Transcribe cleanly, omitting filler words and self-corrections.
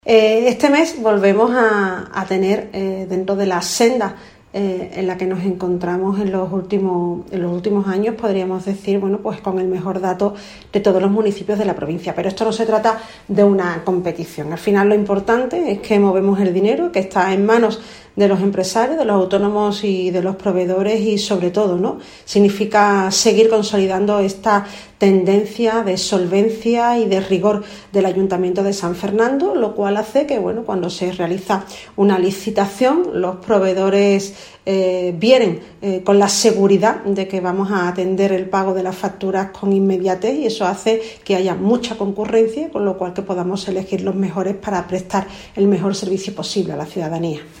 Este mes volvemos a tener dentro de la senda en la que nos encontramos en los últimos años, podríamos decir, bueno, pues con el mejor dato de todos los municipios de la provincia. Pero esto no se trata de una competición. Al final lo importante es que movemos el dinero, que está en manos de los empresarios, de los autónomos y de los proveedores y sobre todo, ¿no? Significa seguir consolidando esta tendencia de solvencia y de rigor del Ayuntamiento de San Fernando, lo cual hace que, bueno, cuando se realiza una licitación, los proveedores vienen con la seguridad de que vamos a atender el pago de las facturas con inmediatez y eso hace que haya mucha concurrencia, con lo cual que podamos elegir los mejores para prestar el mejor servicio posible a la ciudadanía.